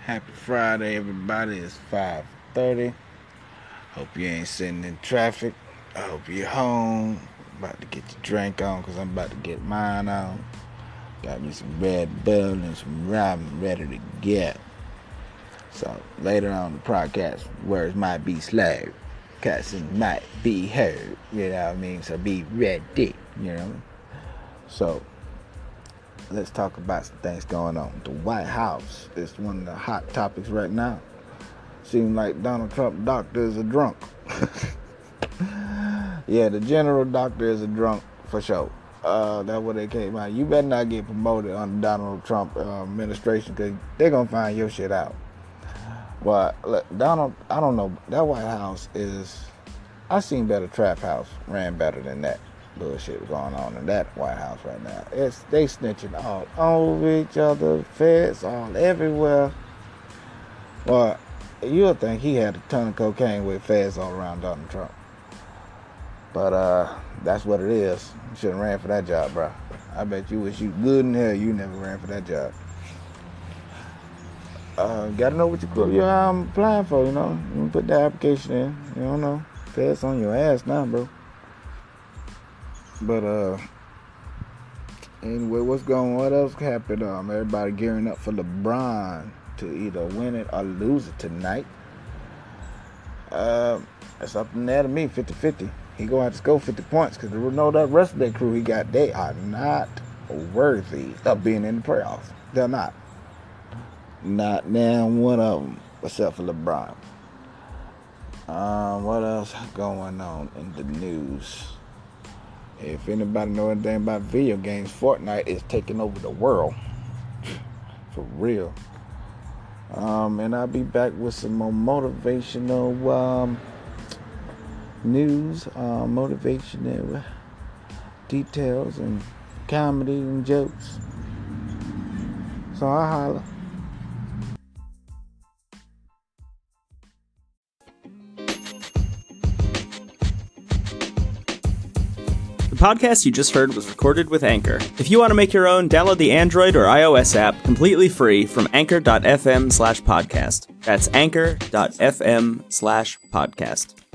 Happy Friday, everybody. It's 5:30. Hope you ain't sitting in traffic. I hope you're home. About to get your drink on because I'm about to get mine on. Got me some Red Bull and some ramen ready to get. So later on the podcast, words might be slurred. Cussing might be heard. You know what I mean? So be ready. You know? So let's talk about some things going on. The White House is one of the hot topics right now. Seems like Donald Trump doctor is a drunk. Yeah, the general doctor is a drunk for sure. That's what they came out. You better not get promoted under Donald Trump administration because they're going to find your shit out. But look, Donald, I don't know. That White House is, I seen better trap house ran better than that bullshit going on in that White House right now. They snitching all over each other, feds all everywhere. Well, you'll think he had a ton of cocaine with feds all around Donald Trump. But that's what it is. You should have ran for that job, bro. I bet you wish you good in hell you never ran for that job. Gotta know what you're applying for, you know. You put the application in, you don't know. Feds on your ass now, bro. But anyway, what else happened? Everybody gearing up for LeBron to either win it or lose it tonight. It's up in there to me, 50-50. He gonna have to score 50 points because you know that rest of that crew he got, they are not worthy of being in the playoffs. They're not. Not now one of them, except for LeBron. What else going on in the news? If anybody know anything about video games, Fortnite is taking over the world. For real. And I'll be back with some more motivational news, motivational details and comedy and jokes. So I'll holler. The podcast you just heard was recorded with Anchor. If you want to make your own, download the Android or iOS app completely free from anchor.fm/podcast. That's anchor.fm/podcast.